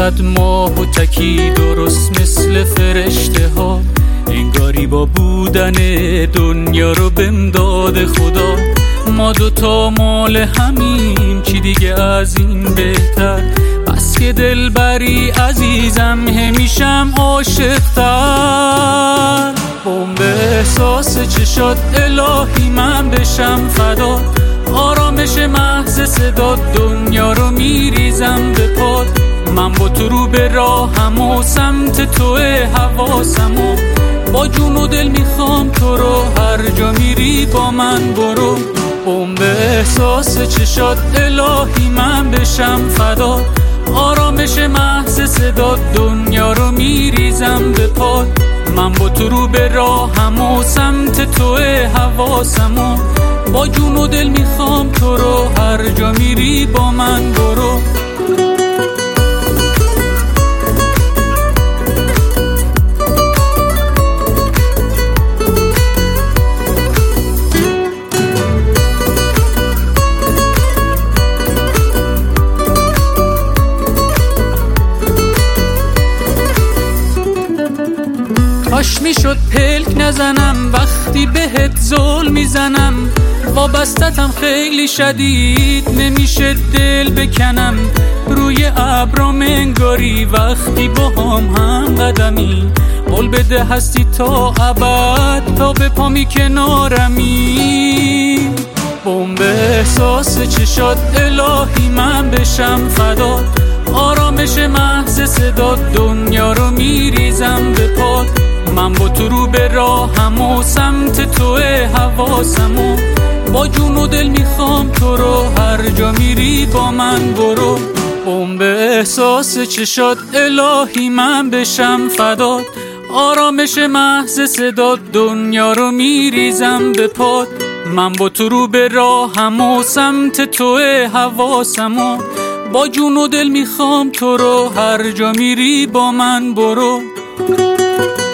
صد ماه و تکی درست مثل فرشته ها، انگاری با بودن دنیا رو بمداد خدا. ما دوتا مال همیم، چی دیگه از این بهتر؟ بس که دلبری عزیزم، همیشم عاشق‌تر. بمب احساس چشات الهی من بشم فدا، آرامش محض صدا دنیا رو میریزم به پات. من با تو رو به راهم و سمت توی حواسم و با جون و دل میخوام تو رو، هر جا میری با من برو. بمب احساس چشات الهی من بشم فدا، آرامش محض صدا دنیا رو میریزم به پات. من با تو رو به راهم و سمت توی حواسم و با جون و دل میخوام تو رو، هر جا میری با من برو. کاش میشد پلک نزنم وقتی بهت زل میزنم، وابستتم خیلی شدید نمیشه دل بکنم. روی ابرام انگاری وقتی با هم قدمی، قول بده هستی تا ابد تا به پامی کنارمی. بمب احساس چشات الهی من بشم فدا، آرامش محض صدا دنیا رو میریزم به پات. من با تو رو به راهم و سمت توی حواسم و با جون و دل میخوام تو رو، هر جا میری با من برو. بمب احساس چشات الهی من بشم فدا، آرامش محض صدا دنیا رو میریزم به پات. من با تو رو به راهم و سمت توی حواسم و با جون و دل میخوام تو رو، هر جا میری با من برو.